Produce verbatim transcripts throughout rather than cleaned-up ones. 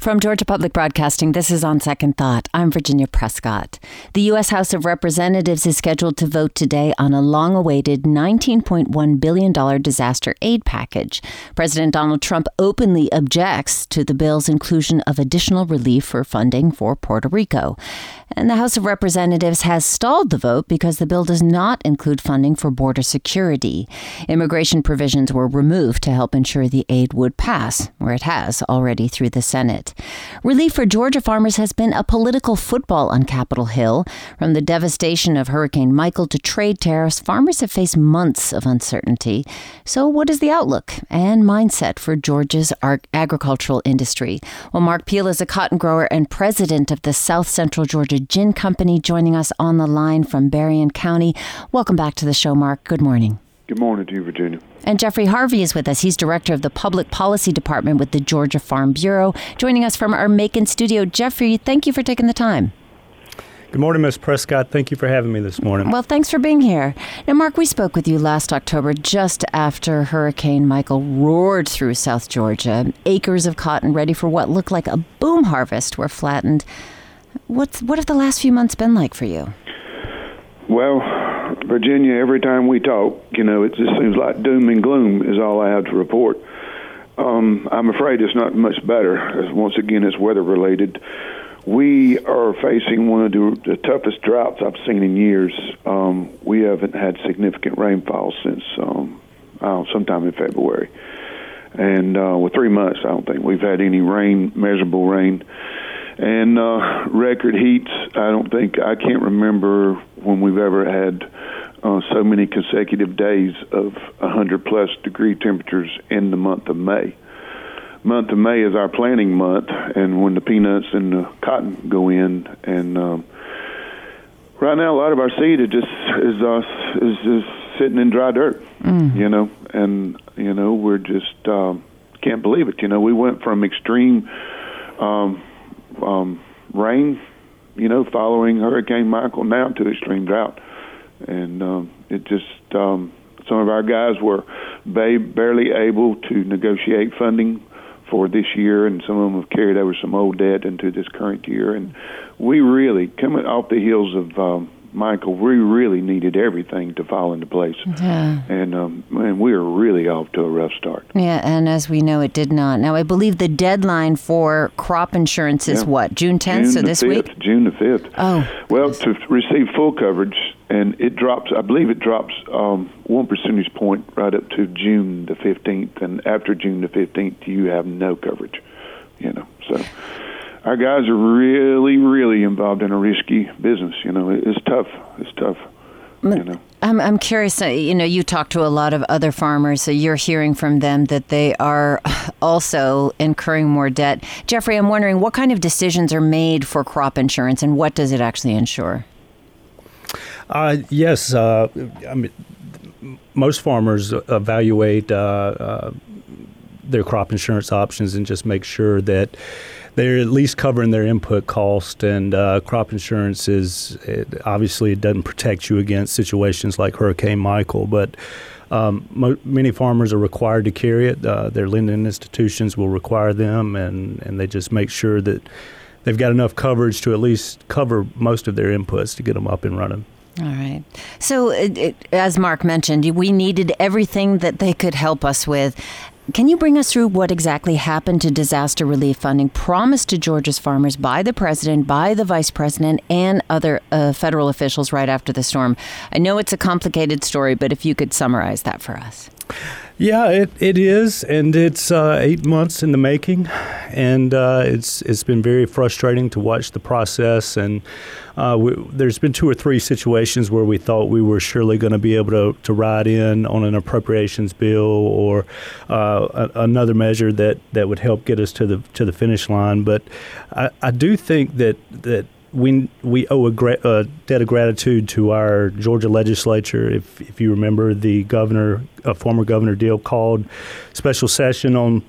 From Georgia Public Broadcasting, this is On Second Thought. I'm Virginia Prescott. The U S House of Representatives is scheduled to vote today on a long-awaited nineteen point one billion dollars disaster aid package. President Donald Trump openly objects to the bill's inclusion of additional relief for funding for Puerto Rico. And the House of Representatives has stalled the vote because the bill does not include funding for border security. Immigration provisions were removed to help ensure the aid would pass, where it has already through the Senate. Relief for Georgia farmers has been a political football on Capitol Hill. From the devastation of Hurricane Michael to trade tariffs, farmers have faced months of uncertainty. So what is the outlook and mindset for Georgia's agricultural industry? Well, Mark Peel is a cotton grower and president of the South Central Georgia Gin Company, joining us on the line from Berrien County. Welcome back to the show, Mark. Good morning. Good morning to you, Virginia. And Jeffrey Harvey is with us. He's director of the Public Policy Department with the Georgia Farm Bureau, joining us from our Macon studio. Jeffrey, thank you for taking the time. Good morning, Miz Prescott. Thank you for having me this morning. Well, thanks for being here. Now, Mark, we spoke with you last October just after Hurricane Michael roared through South Georgia. Acres of cotton ready for what looked like a boom harvest were flattened. What's, what have the last few months been like for you? Well, Virginia, every time we talk, you know, it just seems like doom and gloom is all I have to report. Um, I'm afraid it's not much better. As once again, it's weather-related. We are facing one of the, the toughest droughts I've seen in years. Um, we haven't had significant rainfall since um, uh, sometime in February. And uh, with three months, I don't think we've had any rain, measurable rain. And uh, record heats, I don't think, I can't remember when we've ever had uh, so many consecutive days of one hundred plus degree temperatures in the month of May. Month of May is our planting month, and when the peanuts and the cotton go in. And um, right now, a lot of our seed is just is, uh, is just sitting in dry dirt, mm. you know, and, you know, we're just um, can't believe it. You know, we went from extreme um Um, rain, you know, following Hurricane Michael now to extreme drought. And um, it just, um, some of our guys were ba- barely able to negotiate funding for this year, and some of them have carried over some old debt into this current year. And we really, coming off the heels of um, Michael, we really needed everything to fall into place. Yeah. And, um, and we were really off to a rough start. Yeah, and as we know, it did not. Now, I believe the deadline for crop insurance is yeah. what, June tenth, June so this fifth, week? June the fifth. Oh. Well, to receive full coverage, and it drops, I believe it drops um, one percentage point right up to June the fifteenth, and after June the fifteenth, you have no coverage, you know, so... Our guys are really, really involved in a risky business. You know, it's tough. It's tough. You know. I'm I'm curious. You know, you talk to a lot of other farmers, so you're hearing from them that they are also incurring more debt. Jeffrey, I'm wondering what kind of decisions are made for crop insurance, and what does it actually insure? Uh, yes, uh, I mean, most farmers evaluate uh, uh, their crop insurance options and just make sure that they're at least covering their input cost, and uh, crop insurance is, it, obviously it doesn't protect you against situations like Hurricane Michael, but um, mo- many farmers are required to carry it. Uh, their lending institutions will require them, and, and they just make sure that they've got enough coverage to at least cover most of their inputs to get them up and running. All right. So it, it, as Mark mentioned, we needed everything that they could help us with. Can you bring us through what exactly happened to disaster relief funding promised to Georgia's farmers by the president, by the vice president, and other uh, federal officials right after the storm? I know it's a complicated story, but if you could summarize that for us. Yeah, it, it is, and it's uh, eight months in the making, and uh, it's it's been very frustrating to watch the process. And uh, we, there's been two or three situations where we thought we were surely going to be able to, to ride in on an appropriations bill or uh, a, another measure that, that would help get us to the to the finish line. But I, I do think that that. We we owe a, gra- a debt of gratitude to our Georgia legislature. If if you remember, the governor, uh, former Governor Deal, called special session on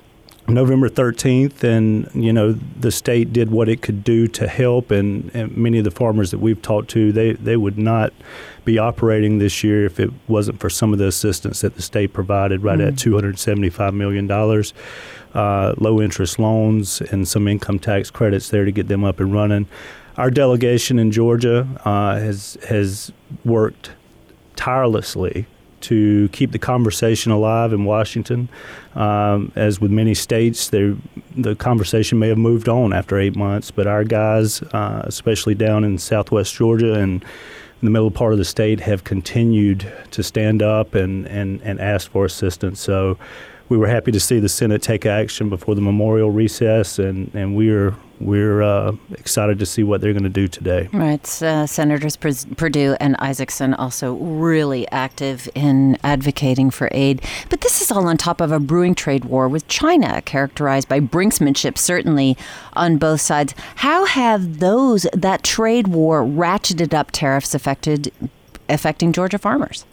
November thirteenth, and you know the state did what it could do to help, and, and many of the farmers that we've talked to, they, they would not be operating this year if it wasn't for some of the assistance that the state provided, right mm-hmm. at two hundred seventy-five million dollars, uh, low interest loans and some income tax credits there to get them up and running. Our delegation in Georgia uh, has has worked tirelessly to keep the conversation alive in Washington. Um, as with many states, the conversation may have moved on after eight months, but our guys, uh, especially down in southwest Georgia and in the middle part of the state, have continued to stand up and, and, and ask for assistance. So we were happy to see the Senate take action before the memorial recess, and, and we're we're uh, excited to see what they're going to do today. Right. Uh, Senators Perdue and Isaacson also really active in advocating for aid. But this is all on top of a brewing trade war with China, characterized by brinksmanship, certainly on both sides. How have those, that trade war, ratcheted up tariffs affected affecting Georgia farmers?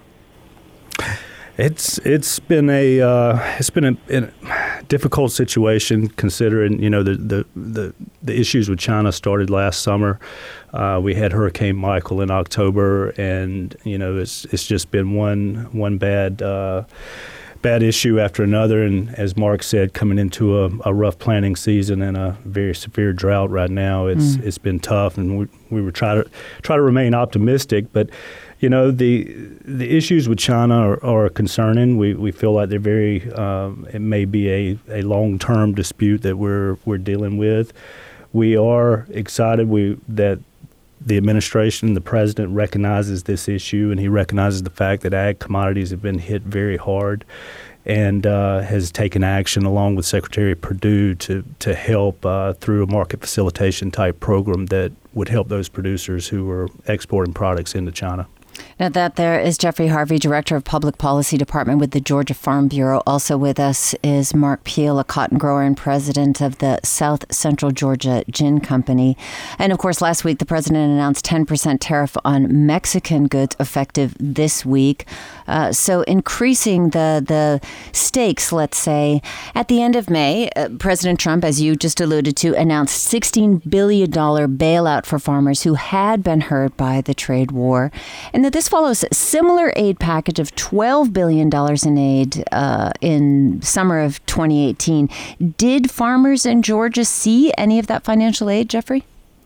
It's it's been a uh, it's been a, a difficult situation, considering you know the, the the the issues with China started last summer. Uh, we had Hurricane Michael in October, and you know it's it's just been one one bad uh, bad issue after another. And as Mark said, coming into a, a rough planting season and a very severe drought right now, it's mm. it's been tough, and we we were try to try to remain optimistic, but. You know, the the issues with China are, are concerning. We we feel like they're very, um, it may be a, a long-term dispute that we're we're dealing with. We are excited we that the administration, the president recognizes this issue, and he recognizes the fact that ag commodities have been hit very hard, and uh, has taken action along with Secretary Perdue to, to help uh, through a market facilitation type program that would help those producers who are exporting products into China. Now that there is Jeffrey Harvey, Director of Public Policy Department with the Georgia Farm Bureau. Also with us is Mark Peel, a cotton grower and president of the South Central Georgia Gin Company. And of course, last week, the president announced ten percent tariff on Mexican goods effective this week. Uh, so increasing the, the stakes, let's say. At the end of May, uh, President Trump, as you just alluded to, announced sixteen billion dollars bailout for farmers who had been hurt by the trade war. And that this follows a similar aid package of twelve billion dollars in aid uh, in summer of twenty eighteen. Did farmers in Georgia see any of that financial aid, Jeffrey?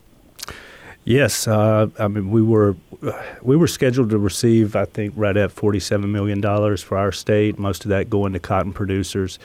Yes, uh, I mean we were we were scheduled to receive, I think, right at forty-seven million dollars for our state. Most of that going to cotton producers.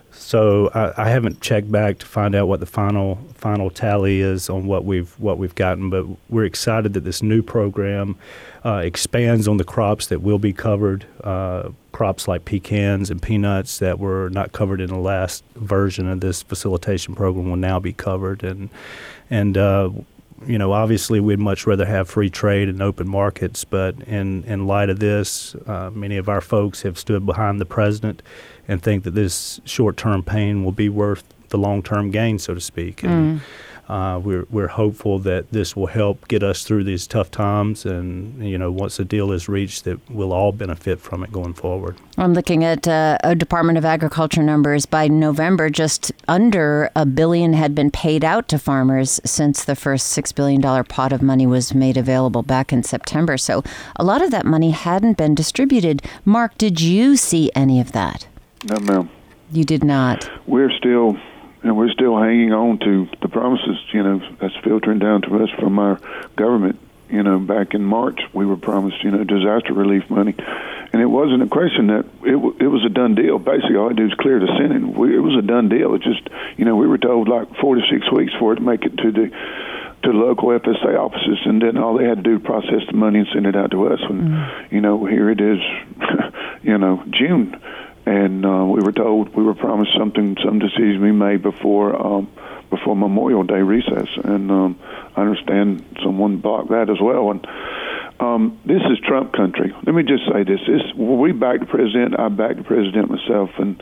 So I, I haven't checked back to find out what the final final tally is on what we've what we've gotten, but we're excited that this new program uh, expands on the crops that will be covered. Uh, crops like pecans and peanuts that were not covered in the last version of this facilitation program will now be covered, and and. Uh, You know, obviously, we'd much rather have free trade and open markets, but in, in light of this, uh, many of our folks have stood behind the president and think that this short-term pain will be worth the long-term gain, so to speak. And, mm. Uh, we're we're hopeful that this will help get us through these tough times, and you know, once the deal is reached, that we'll all benefit from it going forward. I'm looking at uh, a Department of Agriculture numbers. By November, just under a billion had been paid out to farmers since the first six billion dollars pot of money was made available back in September. So a lot of that money hadn't been distributed. Mark, did you see any of that? No, ma'am. You did not. We're still. And we're still hanging on to the promises, you know, that's filtering down to us from our government. You know, back in March, we were promised, you know, disaster relief money. And it wasn't a question that it, w- it was a done deal. Basically, all I do is clear the Senate. We, it was a done deal. It just, you know, we were told like four to six weeks for it to make it to the to the local F S A offices. And then all they had to do was process the money and send it out to us. And, mm-hmm. you know, here it is, you know, June. And uh, we were told, we were promised something, some decision we made before um, before Memorial Day recess. And um, I understand someone blocked that as well. And um, this is Trump country. Let me just say this. this we backed the president. I backed the president myself. And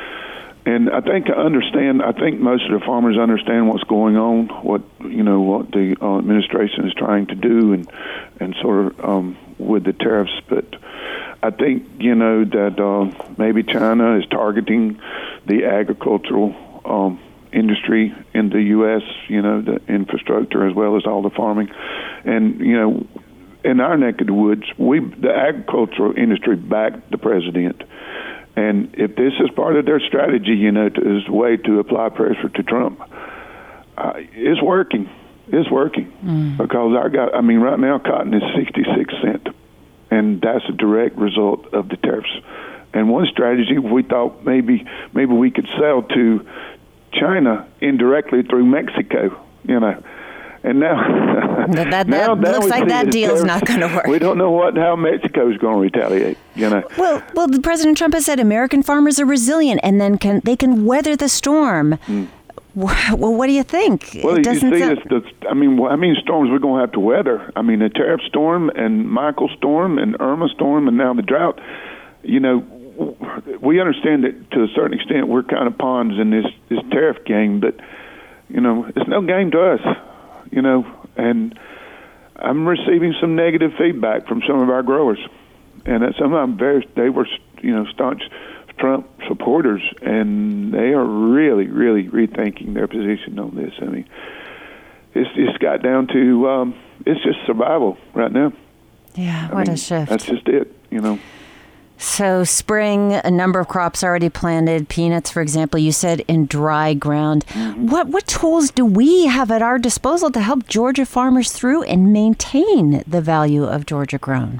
and I think I understand, I think most of the farmers understand what's going on, what, you know, what the uh, administration is trying to do and, and sort of um, with the tariffs. But I think, you know, that uh, maybe China is targeting the agricultural um, industry in the U S, you know, the infrastructure as well as all the farming. And, you know, in our neck of the woods, we the agricultural industry backed the president. And if this is part of their strategy, you know, to, as a way to apply pressure to Trump, uh, it's working. It's working. Mm. Because I got, I mean, right now cotton is sixty-six cents. And that's a direct result of the tariffs. And one strategy, we thought maybe maybe we could sell to China indirectly through Mexico, you know. And now, that, that, now, that now looks like that deal's not going to work. We don't know what how Mexico's going to retaliate, you know. Well, well, President Trump has said American farmers are resilient and then can they can weather the storm. Mm. Well, what do you think? Well, it you see, sound... it's the, I mean, how many storms we're going to have to weather? I mean, the tariff storm and Michael storm and Irma storm and now the drought. You know, we understand that to a certain extent we're kind of pawns in this, this tariff game, but, you know, it's no game to us, you know, and I'm receiving some negative feedback from some of our growers. And some of them, very, they were, you know, staunch Trump supporters, and they are really, really rethinking their position on this. I mean, it's it's got down to um, it's just survival right now. Yeah, I what mean, a shift. That's just it, you know. So spring, a number of crops already planted. Peanuts, for example, you said in dry ground. Mm-hmm. What what tools do we have at our disposal to help Georgia farmers through and maintain the value of Georgia grown?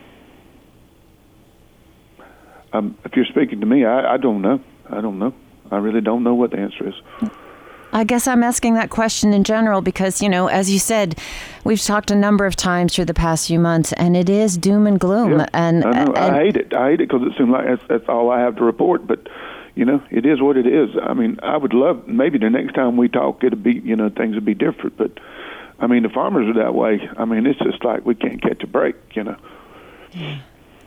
Um, if you're speaking to me, I, I don't know. I don't know. I really don't know what the answer is. I guess I'm asking that question in general because, you know, as you said, we've talked a number of times through the past few months, and it is doom and gloom. Yeah, and, I know. and I hate it. I hate it because it seems like that's, that's all I have to report. But, you know, it is what it is. I mean, I would love maybe the next time we talk, it'll be, you know, things will be different. But, I mean, the farmers are that way. I mean, it's just like we can't catch a break, you know. Yeah.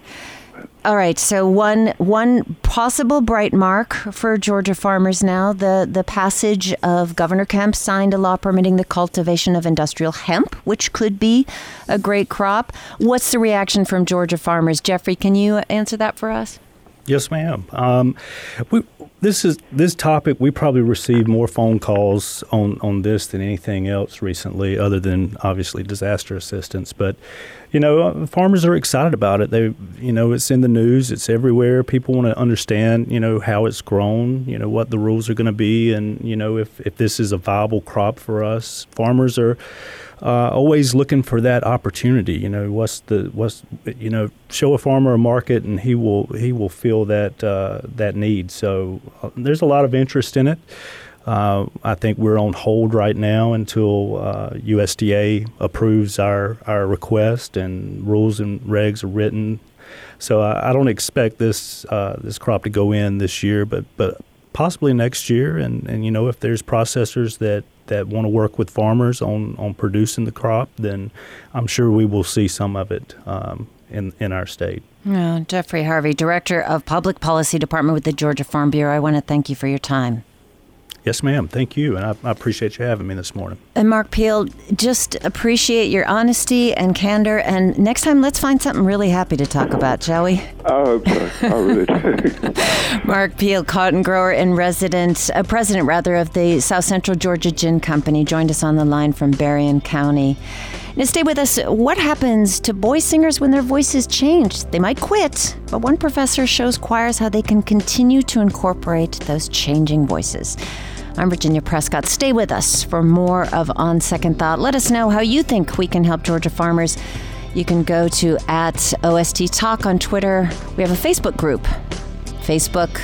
All right, so one one possible bright mark for Georgia farmers now, the, the passage of Governor Kemp signed a law permitting the cultivation of industrial hemp, which could be a great crop. What's the reaction from Georgia farmers? Jeffrey, can you answer that for us? Yes, ma'am. Um, we, this is this topic. We probably received more phone calls on, on this than anything else recently, other than obviously disaster assistance. But you know, farmers are excited about it. They, you know, it's in the news. It's everywhere. People want to understand, you know, how it's grown. You know, what the rules are going to be, and you know, if if this is a viable crop for us. Farmers are Uh, always looking for that opportunity. You know, what's the what's you know, show a farmer a market, and he will he will feel that uh, that need. So uh, there's a lot of interest in it. Uh, I think we're on hold right now until uh, U S D A approves our our request and rules and regs are written. So I, I don't expect this uh, this crop to go in this year, but but possibly next year. And, and you know, if there's processors that that want to work with farmers on, on producing the crop, then I'm sure we will see some of it um, in, in our state. Oh, Jeffrey Harvey, Director of Public Policy Department with the Georgia Farm Bureau, I want to thank you for your time. Yes, ma'am. Thank you. And I, I appreciate you having me this morning. And Mark Peel, just appreciate your honesty and candor. And next time, let's find something really happy to talk about, shall we? I hope so. I really do. Mark Peel, cotton grower and resident, uh, president rather, of the South Central Georgia Gin Company, joined us on the line from Berrien County. Now, stay with us. What happens to boy singers when their voices change? They might quit, but one professor shows choirs how they can continue to incorporate those changing voices. I'm Virginia Prescott. Stay with us for more of On Second Thought. Let us know how you think we can help Georgia farmers. You can go to at O S T Talk on Twitter. We have a Facebook group. Facebook,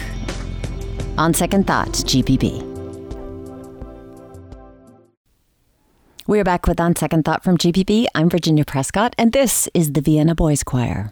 On Second Thought, G P B. We're back with On Second Thought from G P B. I'm Virginia Prescott, and this is the Vienna Boys Choir.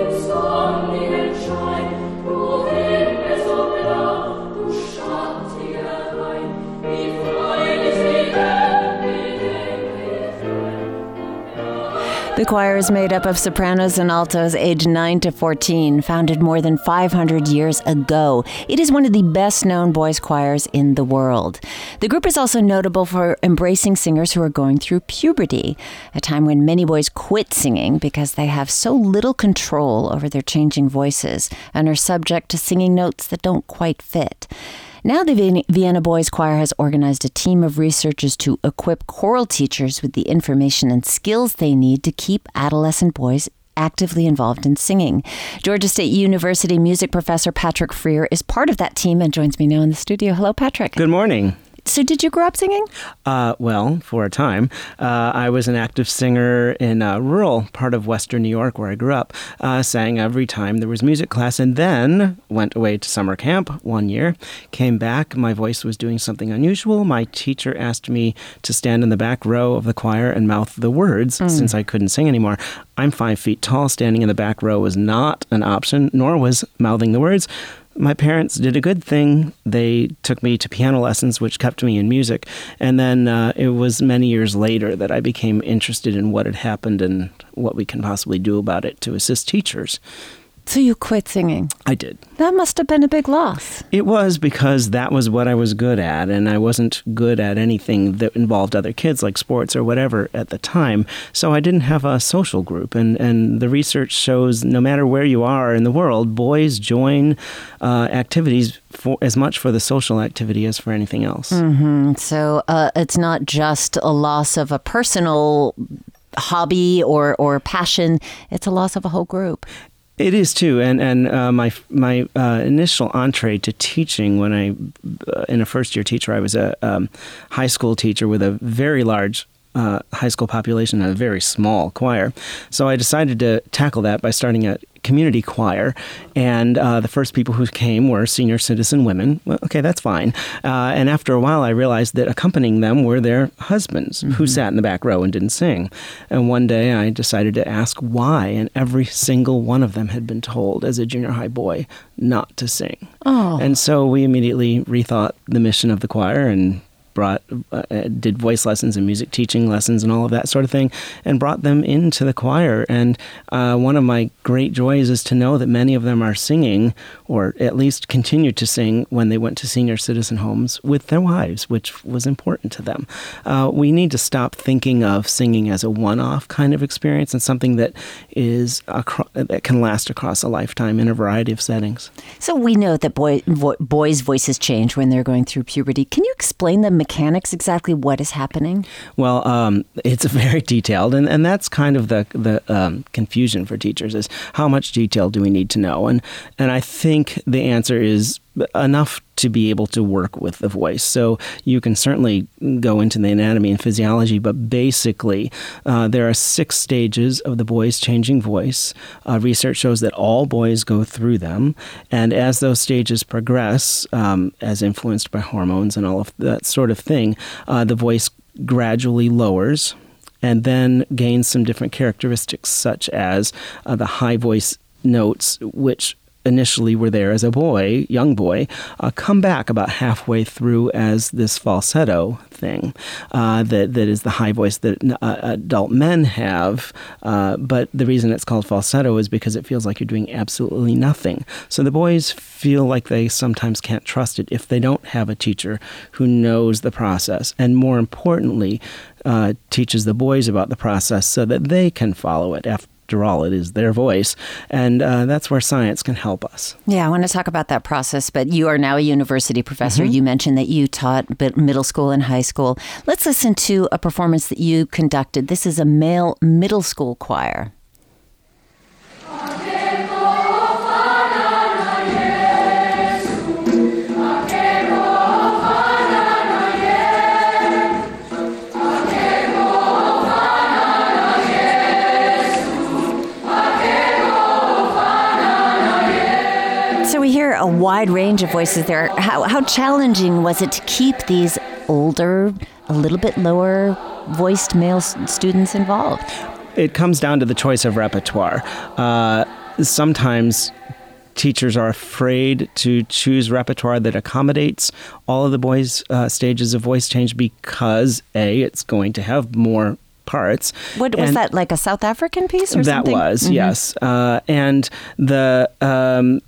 Schatten The choir is made up of sopranos and altos aged nine to fourteen, founded more than five hundred years ago. It is one of the best-known boys' choirs in the world. The group is also notable for embracing singers who are going through puberty, a time when many boys quit singing because they have so little control over their changing voices and are subject to singing notes that don't quite fit. Now the Vienna Boys Choir has organized a team of researchers to equip choral teachers with the information and skills they need to keep adolescent boys actively involved in singing. Georgia State University music professor Patrick Freer is part of that team and joins me now in the studio. Hello, Patrick. Good morning. So did you grow up singing? Uh, well, for a time. Uh, I was an active singer in a rural part of Western New York where I grew up, uh, sang every time there was music class, and then went away to summer camp one year, came back. My voice was doing something unusual. My teacher asked me to stand in the back row of the choir and mouth the words mm. since I couldn't sing anymore. I'm five feet tall. Standing in the back row was not an option, nor was mouthing the words. My parents did a good thing. They took me to piano lessons, which kept me in music. And then uh, it was many years later that I became interested in what had happened and what we can possibly do about it to assist teachers. So you quit singing? I did. That must have been a big loss. It was, because that was what I was good at, and I wasn't good at anything that involved other kids, like sports or whatever, at the time. So I didn't have a social group, and, and the research shows no matter where you are in the world, boys join uh, activities for as much for the social activity as for anything else. Mm-hmm. So uh, it's not just a loss of a personal hobby or, or passion, it's a loss of a whole group. It is too, and and uh, my my uh, initial entree to teaching when I, uh, in a first year teacher, I was a um, high school teacher with a very large uh, high school population and a very small choir. So I decided to tackle that by starting a community choir, and uh, the first people who came were senior citizen women. Well, okay, that's fine. Uh, and after a while, I realized that accompanying them were their husbands mm-hmm. who sat in the back row and didn't sing. And one day I decided to ask why, and every single one of them had been told as a junior high boy not to sing. Oh. And so we immediately rethought the mission of the choir and brought, uh, did voice lessons and music teaching lessons and all of that sort of thing, and brought them into the choir. And uh, one of my great joys is to know that many of them are singing, or at least continued to sing when they went to senior citizen homes with their wives, which was important to them. Uh, we need to stop thinking of singing as a one-off kind of experience and something that is acro- that can last across a lifetime in a variety of settings. So we know that boy, vo- boys' voices change when they're going through puberty. Can you explain the mechanics, exactly what is happening? Well, um, it's very detailed, and, and that's kind of the the um, confusion for teachers, is how much detail do we need to know? And and I think the answer is enough to be able to work with the voice. So you can certainly go into the anatomy and physiology, but basically uh, there are six stages of the boy's changing voice. Uh, research shows that all boys go through them, and as those stages progress, um, as influenced by hormones and all of that sort of thing, uh, the voice gradually lowers and then gains some different characteristics, such as uh, the high voice notes, which initially were there as a boy, young boy, uh, come back about halfway through as this falsetto thing uh, that that is the high voice that uh, adult men have. Uh, but the reason it's called falsetto is because it feels like you're doing absolutely nothing. So the boys feel like they sometimes can't trust it if they don't have a teacher who knows the process, and more importantly, uh, teaches the boys about the process so that they can follow it after. After all, it is their voice, and uh, that's where science can help us. Yeah, I want to talk about that process, but you are now a university professor. Mm-hmm. You mentioned that you taught middle school and high school. Let's listen to a performance that you conducted. This is a male middle school choir. So we hear a wide range of voices there. How, how challenging was it to keep these older, a little bit lower voiced male students involved? It comes down to the choice of repertoire. Uh, sometimes teachers are afraid to choose repertoire that accommodates all of the boys' uh, stages of voice change because, A, it's going to have more parts. What was and that, like a South African piece or that something? That was, mm-hmm. yes. Uh, and the... Um,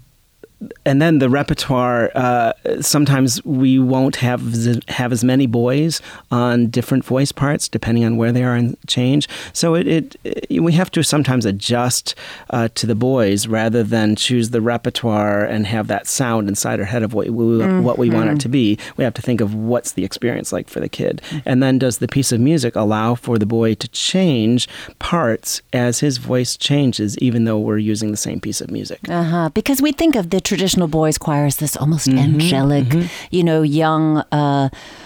And then the repertoire, uh, sometimes we won't have have as many boys on different voice parts, depending on where they are in change. So it, it, it we have to sometimes adjust uh, to the boys rather than choose the repertoire and have that sound inside our head of what we, mm-hmm. what we want it to be. We have to think of what's the experience like for the kid. Mm-hmm. And then does the piece of music allow for the boy to change parts as his voice changes, even though we're using the same piece of music? Uh-huh. Because we think of the traditional boys' choir as this almost mm-hmm, angelic, mm-hmm. you know, young, uh,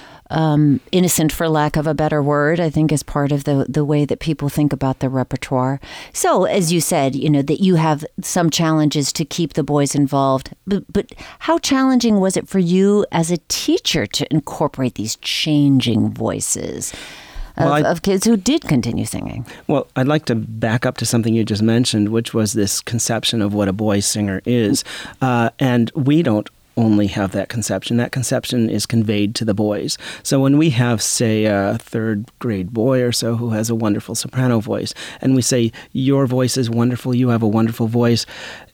um, innocent, for lack of a better word, I think is part of the, the way that people think about the repertoire. So, as you said, you know, that you have some challenges to keep the boys involved. But, but how challenging was it for you as a teacher to incorporate these changing voices Of, well, I, of kids who did continue singing? Well, I'd like to back up to something you just mentioned, which was this conception of what a boy singer is. Uh, and we don't only have that conception. That conception is conveyed to the boys. So when we have, say, a third grade boy or so who has a wonderful soprano voice, and we say, your voice is wonderful, you have a wonderful voice,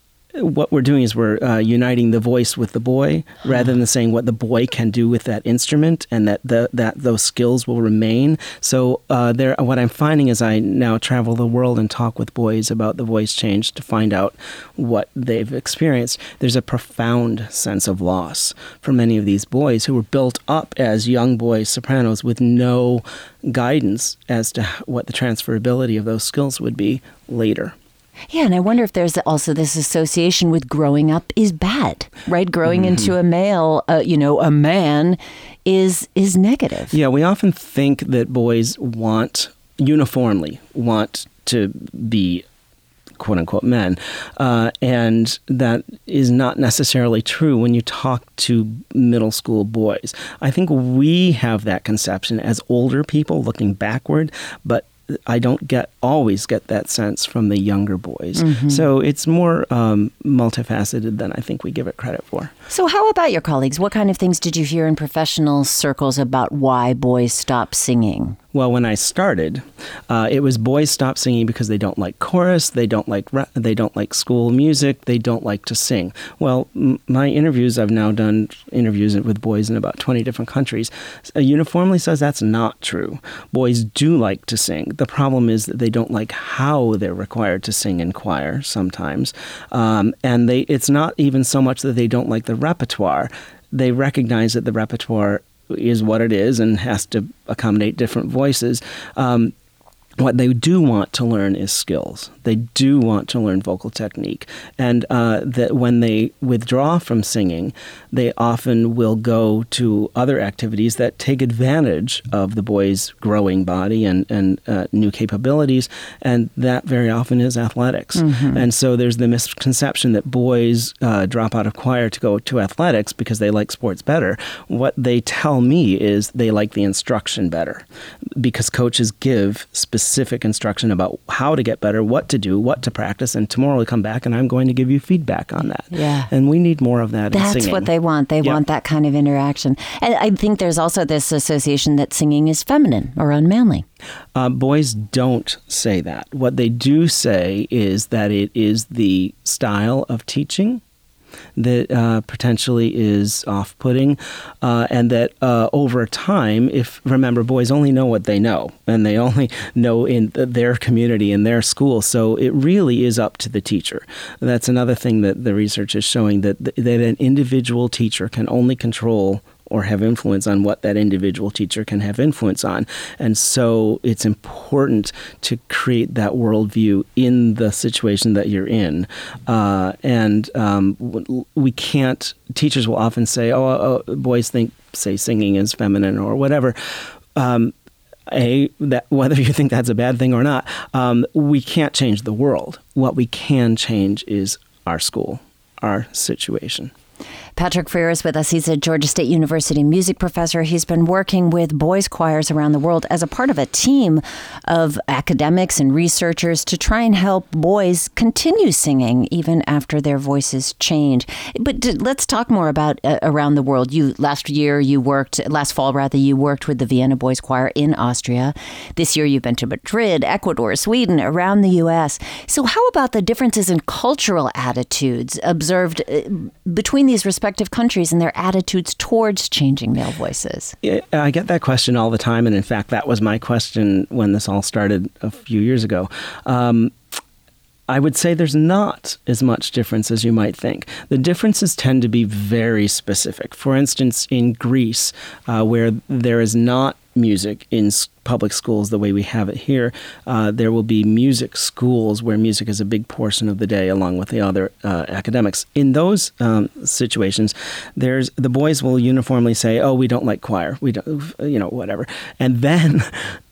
what we're doing is we're uh, uniting the voice with the boy rather than saying what the boy can do with that instrument, and that the, that those skills will remain. So uh, there, what I'm finding as I now travel the world and talk with boys about the voice change to find out what they've experienced, there's a profound sense of loss for many of these boys who were built up as young boys sopranos with no guidance as to what the transferability of those skills would be later. Yeah, and I wonder if there's also this association with growing up is bad, right? Growing mm-hmm. into a male, uh, you know, a man is is negative. Yeah, we often think that boys want, uniformly, want to be quote-unquote men, uh, and that is not necessarily true when you talk to middle school boys. I think we have that conception as older people looking backward, but I don't get always get that sense from the younger boys. Mm-hmm. So it's more um, multifaceted than I think we give it credit for. So how about your colleagues? What kind of things did you hear in professional circles about why boys stop singing? Well, when I started, uh, it was boys stop singing because they don't like chorus, they don't like they don't like school music, they don't like to sing. Well, m- my interviews, I've now done interviews with boys in about twenty different countries, uh, uniformly says that's not true. Boys do like to sing. The problem is that they don't like how they're required to sing in choir sometimes. Um, and they it's not even so much that they don't like the repertoire. They recognize that the repertoire is what it is and has to accommodate different voices. Um, what they do want to learn is skills. They do want to learn vocal technique. And uh, that when they withdraw from singing, they often will go to other activities that take advantage of the boy's growing body and, and uh, new capabilities. And that very often is athletics. Mm-hmm. And so there's the misconception that boys uh, drop out of choir to go to athletics because they like sports better. What they tell me is they like the instruction better because coaches give specific specific instruction about how to get better, what to do, what to practice, and tomorrow we come back and I'm going to give you feedback on that. Yeah. And we need more of that That's in singing. That's what they want. They yep. want that kind of interaction. And I think there's also this association that singing is feminine or unmanly. Uh, boys don't say that. What they do say is that it is the style of teaching that uh, potentially is off-putting, uh, and that uh, over time, if, remember, boys only know what they know, and they only know in th- their community, in their school, so it really is up to the teacher. That's another thing that the research is showing, that, th- that an individual teacher can only control or have influence on what that individual teacher can have influence on. And so it's important to create that worldview in the situation that you're in. Uh, and um, we can't, teachers will often say, oh, oh, boys think, say, singing is feminine or whatever. Um, A, that whether you think that's a bad thing or not, um, we can't change the world. What we can change is our school, our situation. Patrick Freer is with us. He's a Georgia State University music professor. He's been working with boys' choirs around the world as a part of a team of academics and researchers to try and help boys continue singing even after their voices change. But d- let's talk more about uh, around the world. You last year you worked, last fall rather, you worked with the Vienna Boys Choir in Austria. This year you've been to Madrid, Ecuador, Sweden, around the U S. So how about the differences in cultural attitudes observed uh, between these respective countries and their attitudes towards changing male voices? I get that question all the time, and in fact, that was my question when this all started a few years ago. Um, I would say there's not as much difference as you might think. The differences tend to be very specific. For instance, in Greece, uh, where there is not music in public schools the way we have it here, uh, there will be music schools where music is a big portion of the day along with the other uh, academics. In those um, situations, there's the boys will uniformly say, oh, we don't like choir, we don't, you know, whatever. And then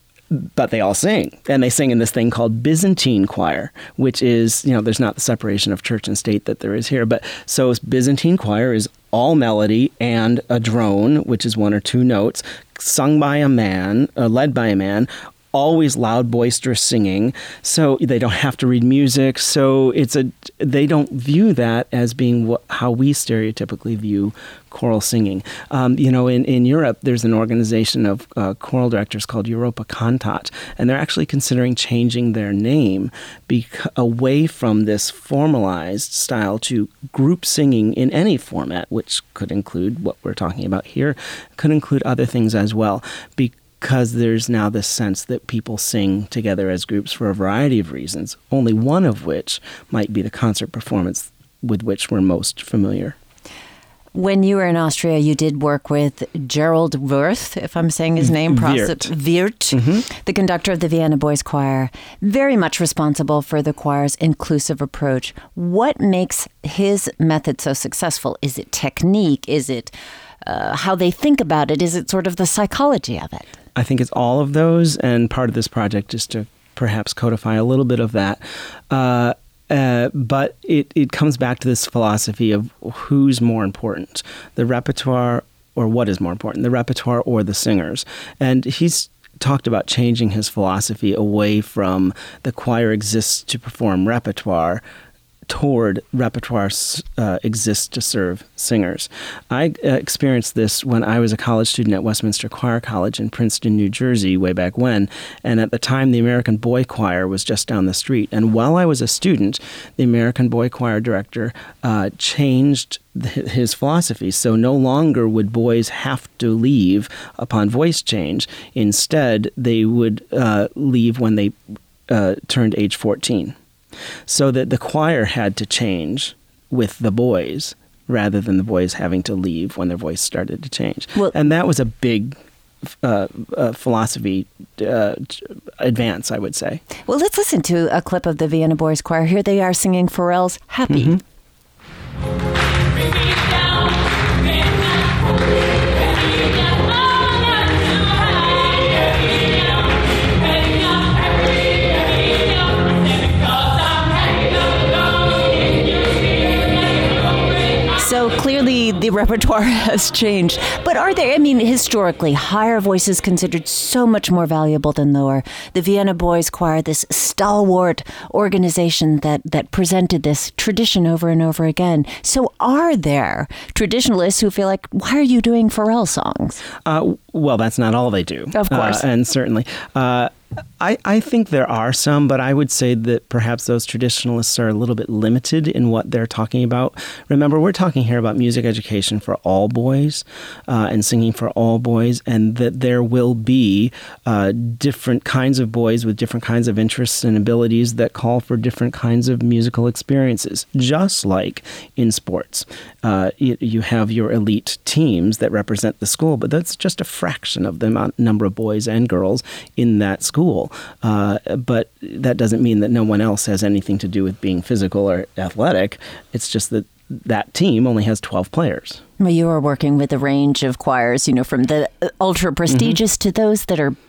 but they all sing, and they sing in this thing called Byzantine choir, which is, you know, there's not the separation of church and state that there is here. But so Byzantine choir is all melody and a drone, which is one or two notes, sung by a man, uh, led by a man, always loud, boisterous singing. So they don't have to read music. So it's a they don't view that as being what, how we stereotypically view choral singing. Um, you know, in, in Europe, there's an organization of uh, choral directors called Europa Cantat, and they're actually considering changing their name bec- away from this formalized style to group singing in any format, which could include what we're talking about here, could include other things as well. Be- Because there's now this sense that people sing together as groups for a variety of reasons, only one of which might be the concert performance with which we're most familiar. When you were in Austria, you did work with Gerald Wirth, if I'm saying his name, Wirth, Wirth mm-hmm. the conductor of the Vienna Boys Choir, very much responsible for the choir's inclusive approach. What makes his method so successful? Is it technique? Is it uh, how they think about it? Is it sort of the psychology of it? I think it's all of those, and part of this project is to perhaps codify a little bit of that. Uh, uh, but it, it comes back to this philosophy of who's more important, the repertoire or what is more important, the repertoire or the singers. And he's talked about changing his philosophy away from the choir exists to perform repertoire toward repertoire uh, exists to serve singers. I uh, experienced this when I was a college student at Westminster Choir College in Princeton, New Jersey, way back when. And at the time, the American Boy Choir was just down the street. And while I was a student, the American Boy Choir director uh, changed th- his philosophy. So no longer would boys have to leave upon voice change. Instead, they would uh, leave when they uh, turned age fourteen. So that the choir had to change with the boys rather than the boys having to leave when their voice started to change. Well, and that was a big uh, uh, philosophy uh, advance, I would say. Well, let's listen to a clip of the Vienna Boys Choir. Here they are singing Pharrell's Happy. Mm-hmm. So clearly the repertoire has changed. But are there, I mean, historically, higher voices considered so much more valuable than lower? The Vienna Boys Choir, this stalwart organization that, that presented this tradition over and over again. So are there traditionalists who feel like, why are you doing Pharrell songs? Uh, well, that's not all they do. Of course. Uh, and certainly. Uh, I, I think there are some, but I would say that perhaps those traditionalists are a little bit limited in what they're talking about. Remember, we're talking here about music education for all boys uh, and singing for all boys, and that there will be uh, different kinds of boys with different kinds of interests and abilities that call for different kinds of musical experiences, just like in sports. Uh, you, you have your elite teams that represent the school, but that's just a fraction of the amount, number of boys and girls in that school. School, uh, but that doesn't mean that no one else has anything to do with being physical or athletic. It's just that that team only has twelve players. Well, you are working with a range of choirs, you know, from the ultra prestigious mm-hmm. to those that are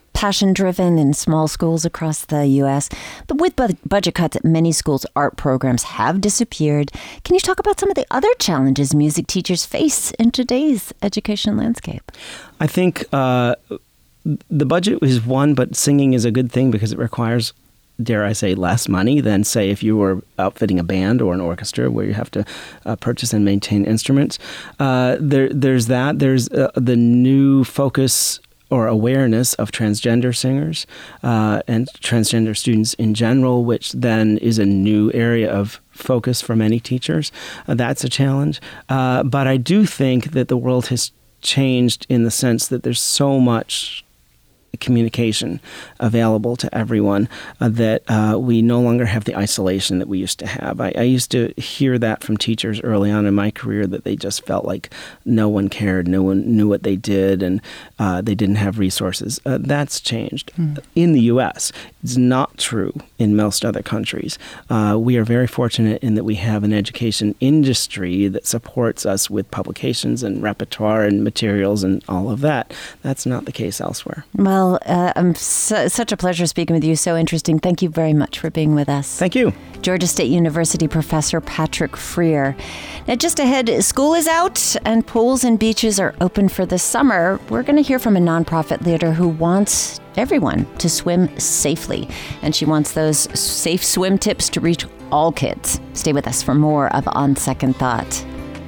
passion-driven in small schools across the U S. But with bu- budget cuts at many schools, art programs have disappeared. Can you talk about some of the other challenges music teachers face in today's education landscape? I think uh, the budget is one, but singing is a good thing because it requires, dare I say, less money than, say, if you were outfitting a band or an orchestra where you have to uh, purchase and maintain instruments. Uh, there, there's that. There's uh, the new focus or awareness of transgender singers uh, and transgender students in general, which then is a new area of focus for many teachers. Uh, that's a challenge. Uh, but I do think that the world has changed in the sense that there's so much communication available to everyone uh, that uh, we no longer have the isolation that we used to have. I, I used to hear that from teachers early on in my career, that they just felt like no one cared, no one knew what they did, and uh, they didn't have resources. Uh, that's changed. Mm. In the U S, it's not true in most other countries. Uh, we are very fortunate in that we have an education industry that supports us with publications and repertoire and materials and all of that. That's not the case elsewhere. Well, Well, uh, I'm su- such a pleasure speaking with you. So interesting. Thank you very much for being with us. Thank you. Georgia State University professor Patrick Freer. Now, just ahead, school is out and pools and beaches are open for the summer. We're going to hear from a nonprofit leader who wants everyone to swim safely. And she wants those safe swim tips to reach all kids. Stay with us for more of On Second Thought.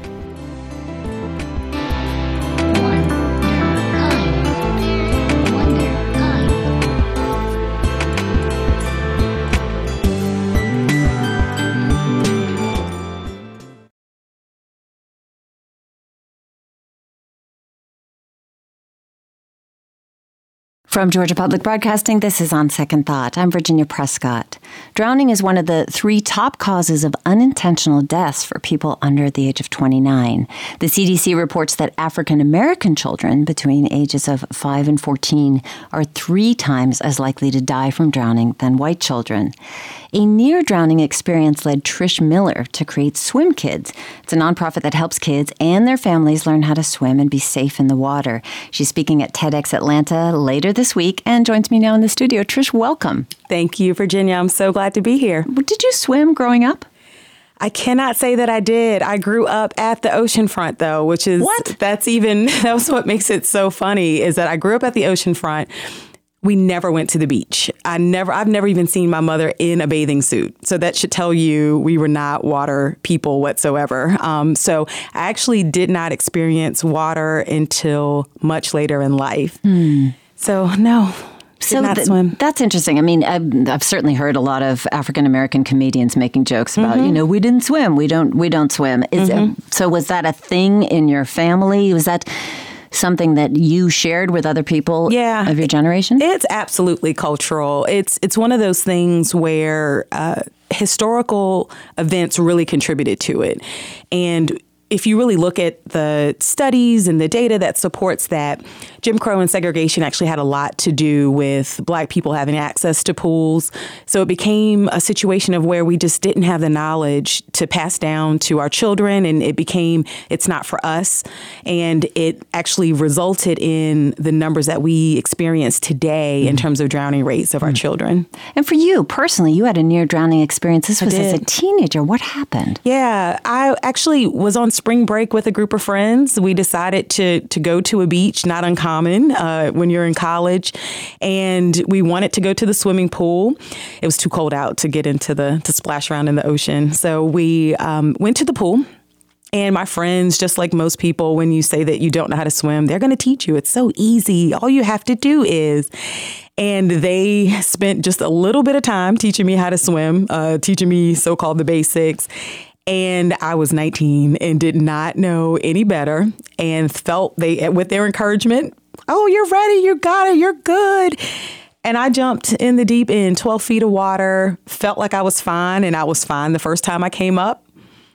From Georgia Public Broadcasting, this is On Second Thought. I'm Virginia Prescott. Drowning is one of the three top causes of unintentional deaths for people under the age of twenty-nine. The C D C reports that African American children between ages of five and fourteen are three times as likely to die from drowning than white children. A near-drowning experience led Trish Miller to create Swim Kids. It's a nonprofit that helps kids and their families learn how to swim and be safe in the water. She's speaking at TEDx Atlanta later this week and joins me now in the studio. Trish, welcome. Thank you, Virginia. I'm so glad to be here. Did you swim growing up? I cannot say that I did. I grew up at the oceanfront, though, which is what? That's even that's what makes it so funny, is that I grew up at the oceanfront. We never went to the beach. I never, I've never even seen my mother in a bathing suit. So that should tell you we were not water people whatsoever. Um, so I actually did not experience water until much later in life. Hmm. So no. So th- that's interesting. I mean, I've, I've certainly heard a lot of African American comedians making jokes about, mm-hmm. you know, we didn't swim, we don't, we don't swim. Is mm-hmm. it, so was that a thing in your family? Was that something that you shared with other people yeah, of your generation? It's absolutely cultural. It's it's one of those things where uh, historical events really contributed to it. And if you really look at the studies and the data that supports that, Jim Crow and segregation actually had a lot to do with Black people having access to pools. So it became a situation of where we just didn't have the knowledge to pass down to our children, and it became, it's not for us. And it actually resulted in the numbers that we experience today mm. in terms of drowning rates of mm. our children. And for you personally, you had a near drowning experience. This was I as did. a teenager. What happened? Yeah, I actually was on spring break with a group of friends. We decided to to go to a beach, not uncommon uh, when you're in college, and we wanted to go to the swimming pool. It was too cold out to get into the to splash around in the ocean, so we um, went to the pool. And my friends, just like most people, when you say that you don't know how to swim, they're going to teach you. It's so easy. All you have to do is. And they spent just a little bit of time teaching me how to swim, uh, teaching me so-called the basics. And I was nineteen and did not know any better, and felt they, with their encouragement, oh, you're ready, you got it, you're good. And I jumped in the deep end, twelve feet of water, felt like I was fine, and I was fine the first time I came up,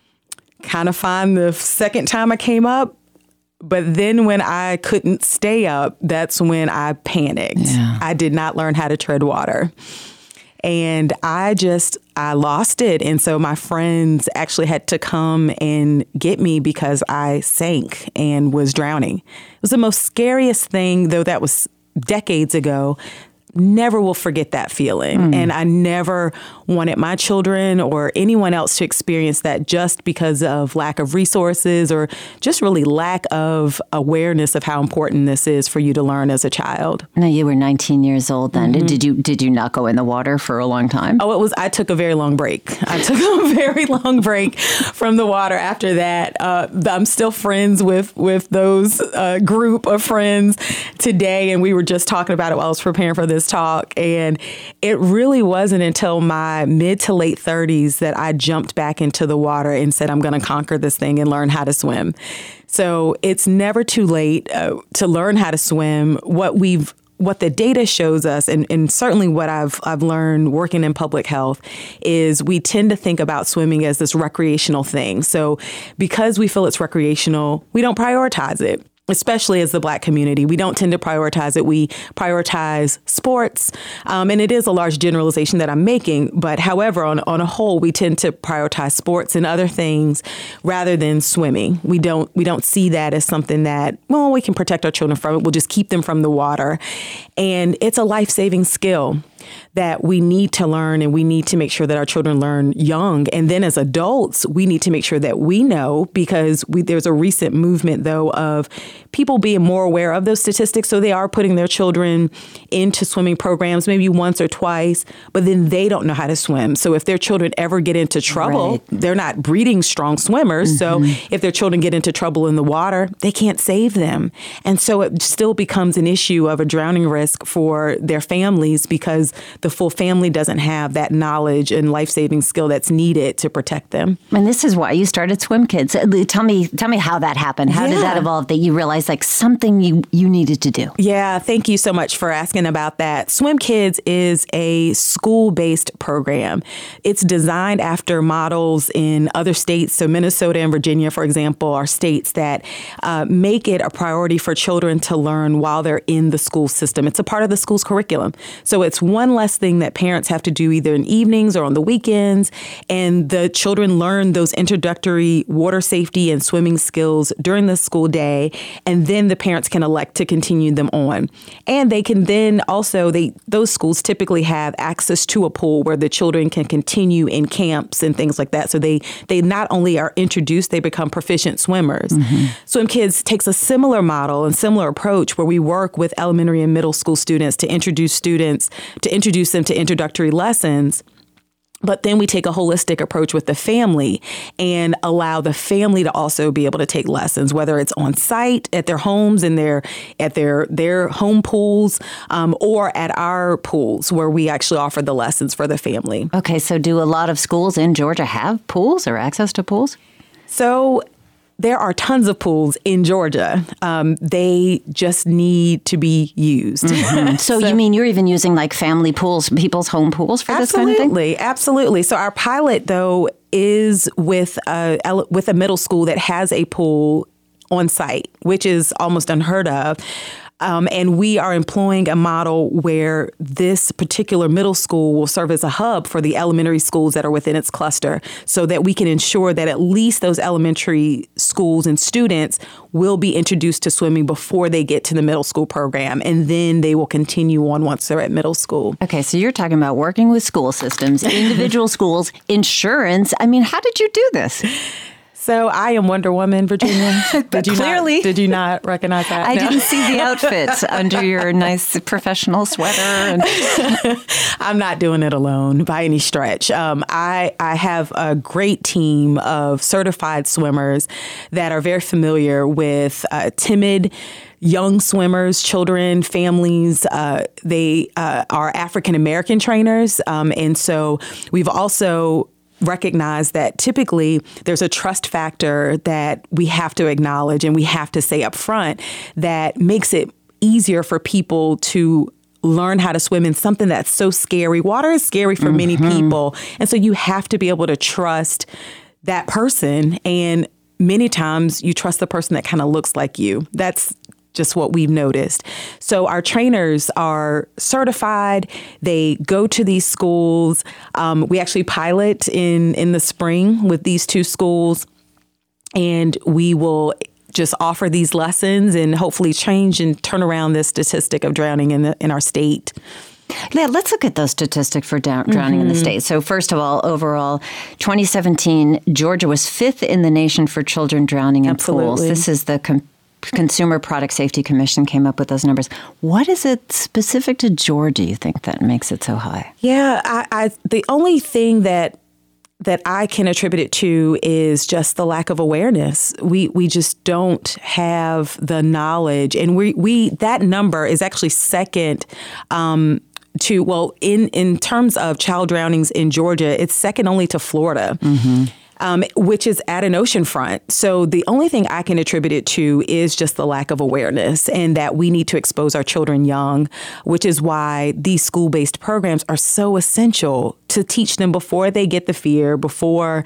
kind of fine the second time I came up. But then when I couldn't stay up, that's when I panicked. Yeah. I did not learn how to tread water. And I just, I lost it. And so my friends actually had to come and get me because I sank and was drowning. It was the most scariest thing, though that was decades ago, never will forget that feeling. Mm. And I never wanted my children or anyone else to experience that just because of lack of resources or just really lack of awareness of how important this is for you to learn as a child. Now, you were nineteen years old then. Mm-hmm. Did you did you not go in the water for a long time? Oh, it was. I took a very long break. I took a very long break from the water after that. Uh, I'm still friends with, with those uh, group of friends today. And we were just talking about it while I was preparing for this talk. And it really wasn't until my mid to late thirties that I jumped back into the water and said, I'm going to conquer this thing and learn how to swim. So it's never too late uh, to learn how to swim. What we've What the data shows us, and, and certainly what I've I've learned working in public health, is we tend to think about swimming as this recreational thing. So because we feel it's recreational, we don't prioritize it. Especially as the Black community, we don't tend to prioritize it. We prioritize sports, um, and it is a large generalization that I'm making. But however, on on a whole, we tend to prioritize sports and other things rather than swimming. We don't we don't see that as something that, well, we can protect our children from it. We'll just keep them from the water, and it's a life-saving skill that we need to learn, and we need to make sure that our children learn young. And then as adults, we need to make sure that we know, because we, there's a recent movement, though, of people being more aware of those statistics. So they are putting their children into swimming programs maybe once or twice, but then they don't know how to swim. So if their children ever get into trouble, right. they're not breeding strong swimmers. Mm-hmm. So if their children get into trouble in the water, they can't save them. And so it still becomes an issue of a drowning risk for their families, because the full family doesn't have that knowledge and life-saving skill that's needed to protect them. And this is why you started Swim Kids. Tell me, tell me how that happened. How yeah. did that evolve, that you realized like something you, you needed to do? Yeah, thank you so much for asking about that. Swim Kids is a school-based program. It's designed after models in other states. So Minnesota and Virginia, for example, are states that uh, make it a priority for children to learn while they're in the school system. It's a part of the school's curriculum. So it's one less thing that parents have to do either in evenings or on the weekends. And the children learn those introductory water safety and swimming skills during the school day. And then the parents can elect to continue them on. And they can then also, they those schools typically have access to a pool where the children can continue in camps and things like that. So they, they not only are introduced, they become proficient swimmers. Mm-hmm. Swim Kids takes a similar model and similar approach where we work with elementary and middle school students to introduce students, to introduce them to introductory lessons. But then we take a holistic approach with the family and allow the family to also be able to take lessons, whether it's on site at their homes and their at their their home pools, um, or at our pools where we actually offer the lessons for the family. Okay, so do a lot of schools in Georgia have pools or access to pools? So there are tons of pools in Georgia. Um, they just need to be used. Mm-hmm. so, so you mean you're even using like family pools, people's home pools for this kind of thing? Absolutely, absolutely. So our pilot, though, is with a, with a middle school that has a pool on site, which is almost unheard of. Um, and we are employing a model where this particular middle school will serve as a hub for the elementary schools that are within its cluster, so that we can ensure that at least those elementary schools and students will be introduced to swimming before they get to the middle school program. And then they will continue on once they're at middle school. Okay, so you're talking about working with school systems, individual schools, insurance. I mean, how did you do this? So I am Wonder Woman, Virginia. Did you Clearly. Not, did you not recognize that? I no. didn't see the outfits under your nice professional sweater. And I'm not doing it alone by any stretch. Um, I, I have a great team of certified swimmers that are very familiar with uh, timid young swimmers, children, families. Uh, they uh, are African-American trainers. Um, and so we've also recognize that typically there's a trust factor that we have to acknowledge and we have to say up front that makes it easier for people to learn how to swim in something that's so scary. Water is scary for mm-hmm. many people. And so you have to be able to trust that person. And many times you trust the person that kind of looks like you. That's just what we've noticed. So our trainers are certified. They go to these schools. Um, we actually pilot in, in the spring with these two schools, and we will just offer these lessons and hopefully change and turn around this statistic of drowning in the, in our state. Yeah, let's look at those statistics for down, drowning mm-hmm. in the state. So first of all, overall, twenty seventeen, Georgia was fifth in the nation for children drowning in Absolutely. pools. This is the com- Consumer Product Safety Commission came up with those numbers. What is it specific to Georgia, you think, that makes it so high? Yeah, I, I the only thing that that I can attribute it to is just the lack of awareness. We we just don't have the knowledge, and we we that number is actually second. Um, to well, in in terms of child drownings in Georgia, it's second only to Florida. Mm-hmm. Um, which is at an oceanfront. So the only thing I can attribute it to is just the lack of awareness, and that we need to expose our children young, which is why these school-based programs are so essential to teach them before they get the fear, before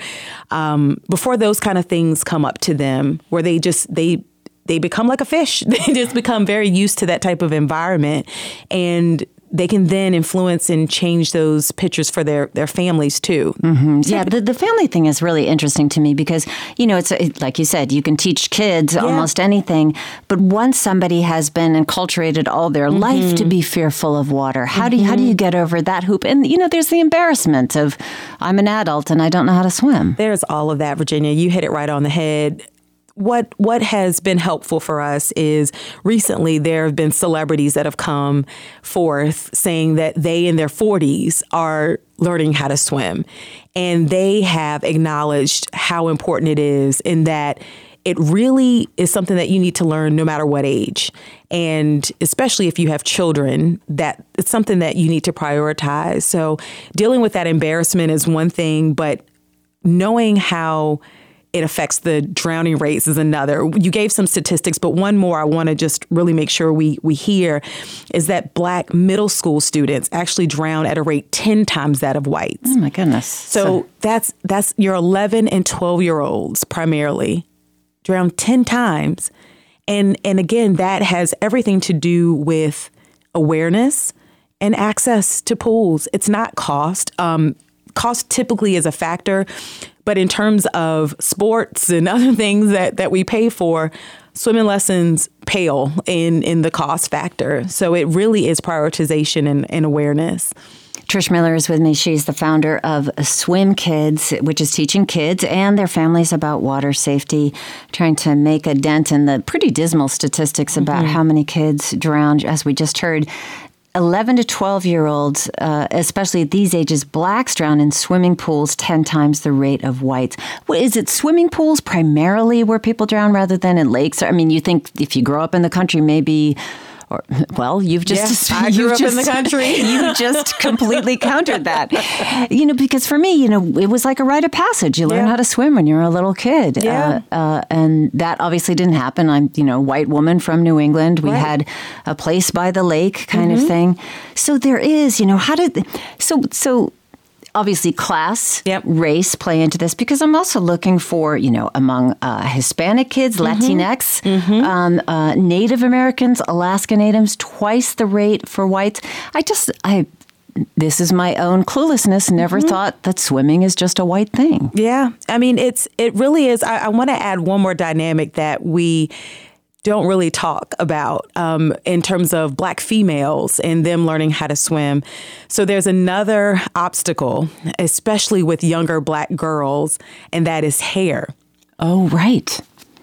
um, before those kind of things come up to them, where they just they they become like a fish. They just become very used to that type of environment, and they can then influence and change those pictures for their, their families, too. Mm-hmm. Yeah, the, the family thing is really interesting to me because, you know, it's it, like you said, you can teach kids yeah. almost anything. But once somebody has been enculturated all their mm-hmm. life to be fearful of water, how mm-hmm. do you, how do you get over that hoop? And, you know, there's the embarrassment of I'm an adult and I don't know how to swim. There's all of that, Virginia. You hit it right on the head. What what has been helpful for us is recently there have been celebrities that have come forth saying that they in their forties are learning how to swim. And they have acknowledged how important it is, in that it really is something that you need to learn no matter what age. And especially if you have children, that it's something that you need to prioritize. So dealing with that embarrassment is one thing, but knowing how it affects the drowning rates is another. You gave some statistics, but one more I want to just really make sure we we hear is that Black middle school students actually drown at a rate ten times that of whites. Oh my goodness. So, so that's that's your eleven and twelve year olds primarily drown ten times. And and again, that has everything to do with awareness and access to pools. It's not cost. Um, cost typically is a factor. But in terms of sports and other things that, that we pay for, swimming lessons pale in, in the cost factor. So it really is prioritization and, and awareness. Trish Miller is with me. She's the founder of Swim Kids, which is teaching kids and their families about water safety, trying to make a dent in the pretty dismal statistics about mm-hmm. how many kids drown, as we just heard. eleven to twelve-year-olds, uh, especially at these ages, Blacks drown in swimming pools ten times the rate of whites. Is it swimming pools primarily where people drown rather than in lakes? I mean, you think if you grow up in the country, maybe... Or, well, you've just... Yeah, I grew up just, in the country. You just completely countered that. You know, because for me, you know, it was like a rite of passage. You learn yeah. how to swim when you're a little kid. Yeah. Uh, uh, and that obviously didn't happen. I'm, you know, white woman from New England. We right. had a place by the lake kind mm-hmm. of thing. So there is, you know, how did... So, so... Obviously, class, yep. race play into this, because I'm also looking for, you know, among uh, Hispanic kids, mm-hmm. Latinx, mm-hmm. Um, uh, Native Americans, Alaska Natives, twice the rate for whites. I just, I, this is my own cluelessness, never mm-hmm. thought that swimming is just a white thing. Yeah. I mean, it's, it really is. I, I want to add one more dynamic that we don't really talk about um, in terms of Black females and them learning how to swim. So there's another obstacle, especially with younger Black girls, and that is hair. Oh, right.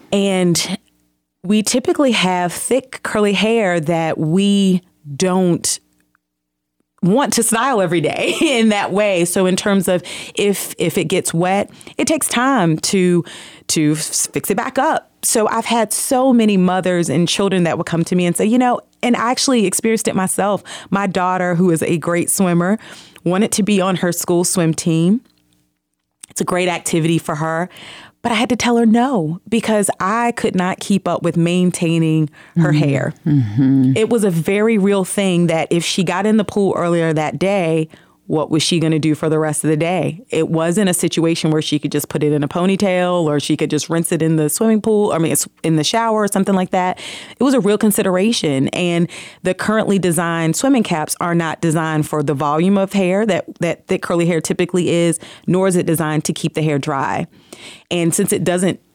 And we typically have thick, curly hair that we don't want to style every day in that way. So in terms of if if it gets wet, it takes time to to fix it back up. So I've had so many mothers and children that would come to me and say, you know, and I actually experienced it myself. My daughter, who is a great swimmer, wanted to be on her school swim team. It's a great activity for her. But I had to tell her no, because I could not keep up with maintaining her mm-hmm. hair. Mm-hmm. It was a very real thing that if she got in the pool earlier that day, what was she going to do for the rest of the day? It wasn't a situation where she could just put it in a ponytail or she could just rinse it in the swimming pool. I mean, it's in the shower or something like that. It was a real consideration. And the currently designed swimming caps are not designed for the volume of hair that, that thick curly hair typically is, nor is it designed to keep the hair dry. And since it doesn't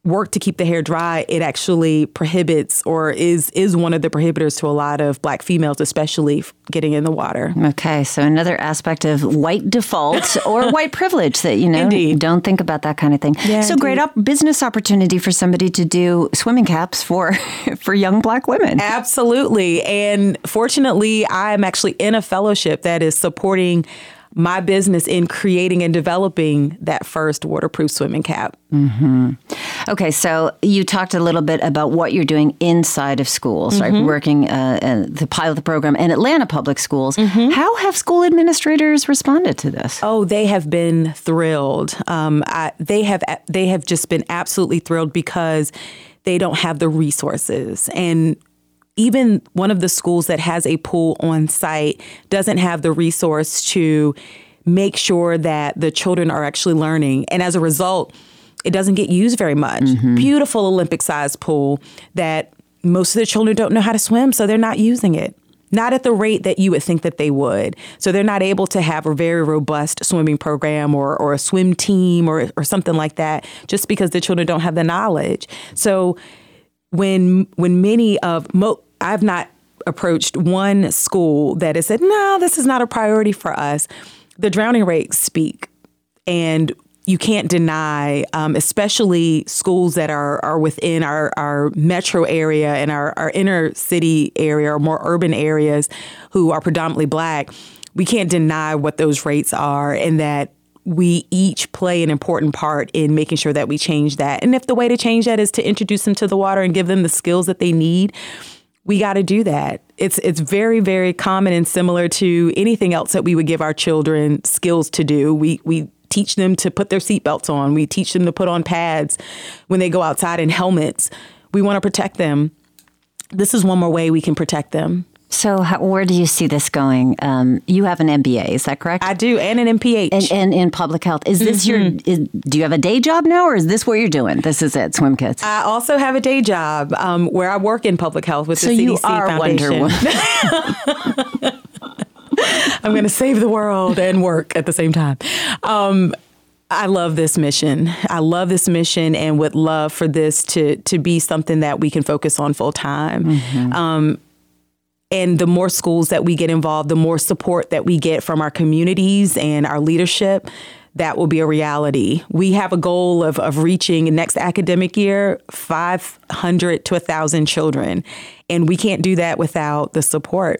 work to keep the hair dry, it actually prohibits or is is one of the prohibitors to a lot of Black females, especially getting in the water. Okay, so another aspect of white default or white privilege that, you know, Indeed. don't think about that kind of thing. Yeah, so indeed. great op- business opportunity for somebody to do swimming caps for, for young Black women. Absolutely. And fortunately, I'm actually in a fellowship that is supporting my business in creating and developing that first waterproof swimming cap. Mm-hmm. Okay, so you talked a little bit about what you're doing inside of schools, mm-hmm. right? Working uh, uh, the pilot program in Atlanta Public Schools. Mm-hmm. How have school administrators responded to this? Oh, they have been thrilled. Um, I, they have they have just been absolutely thrilled because they don't have the resources. And even one of the schools that has a pool on site doesn't have the resource to make sure that the children are actually learning. And as a result, it doesn't get used very much. Mm-hmm. Beautiful Olympic-sized pool that most of the children don't know how to swim, so they're not using it. Not at the rate that you would think that they would. So they're not able to have a very robust swimming program or, or a swim team or, or something like that just because the children don't have the knowledge. So when when many of, mo- I've not approached one school that has said, no, this is not a priority for us. The drowning rates speak. And you can't deny, um, especially schools that are, are within our, our metro area and our, our inner city area or more urban areas who are predominantly Black, we can't deny what those rates are and that we each play an important part in making sure that we change that. And if the way to change that is to introduce them to the water and give them the skills that they need, we got to do that. It's it's very, very common and similar to anything else that we would give our children skills to do. We we teach them to put their seatbelts on. We teach them to put on pads when they go outside and helmets. We want to protect them. This is one more way we can protect them. So how, where do you see this going? Um, you have an M B A, is that correct? I do, and an M P H. And, and in public health. Is this mm-hmm. your, is, do you have a day job now, or is this what you're doing? This is it, Swim Kids. I also have a day job um, where I work in public health with so the C D C you are Foundation. Wonder Woman. I'm going to save the world and work at the same time. Um, I love this mission. I love this mission and would love for this to to be something that we can focus on full time. Mm-hmm. Um, and the more schools that we get involved, the more support that we get from our communities and our leadership, that will be a reality. We have a goal of, of reaching next academic year, five hundred to one thousand children. And we can't do that without the support.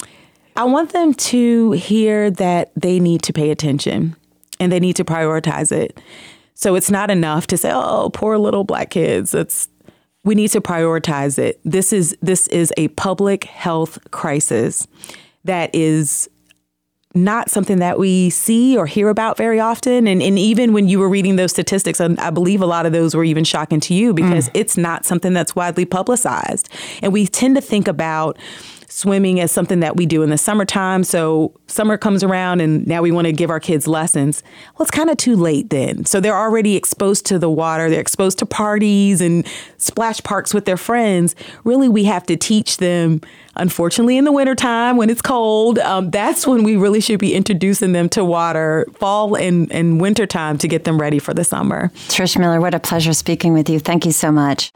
I want them to hear that they need to pay attention and they need to prioritize it. So it's not enough to say, oh, poor little Black kids. It's, we need to prioritize it. This is this is a public health crisis that is not something that we see or hear about very often. And, and even when you were reading those statistics, I, I believe a lot of those were even shocking to you because mm. it's not something that's widely publicized. And we tend to think about swimming as something that we do in the summertime. So summer comes around and now we want to give our kids lessons. Well, it's kind of too late then. So they're already exposed to the water. They're exposed to parties and splash parks with their friends. Really, we have to teach them, unfortunately, in the wintertime when it's cold. Um, that's when we really should be introducing them to water, fall and, and wintertime, to get them ready for the summer. Trish Miller, what a pleasure speaking with you. Thank you so much.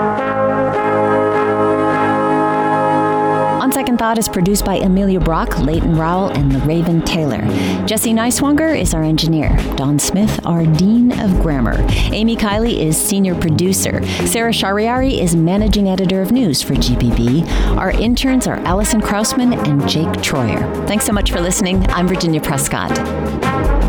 On Second Thought is produced by Amelia Brock, Leighton Rowell, and LaRaven Taylor. Jesse Neiswanger is our engineer. Don Smith, our Dean of Grammar. Amy Kiley is senior producer. Sarah Shariari is managing editor of news for G B B. Our interns are Allison Krausman and Jake Troyer. Thanks so much for listening. I'm Virginia Prescott.